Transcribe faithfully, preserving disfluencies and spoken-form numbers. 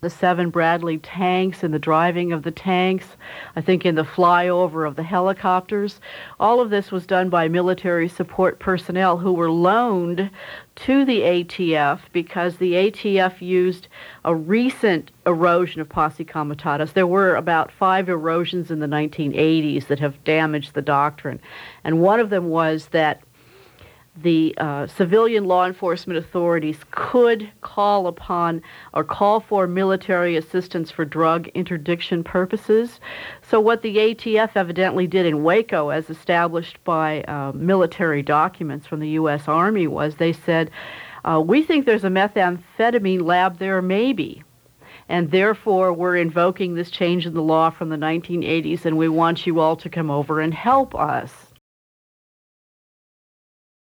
the seven Bradley tanks and the driving of the tanks, I think in the flyover of the helicopters. All of this was done by military support personnel who were loaned to the A T F because the A T F used a recent erosion of Posse Comitatus. There were about five erosions in the nineteen eighties that have damaged the doctrine. And one of them was that the uh, civilian law enforcement authorities could call upon or call for military assistance for drug interdiction purposes. So what the A T F evidently did in Waco, as established by uh, military documents from the U S Army, was they said, uh, we think there's a methamphetamine lab there, maybe. And therefore, we're invoking this change in the law from the nineteen eighties, and we want you all to come over and help us.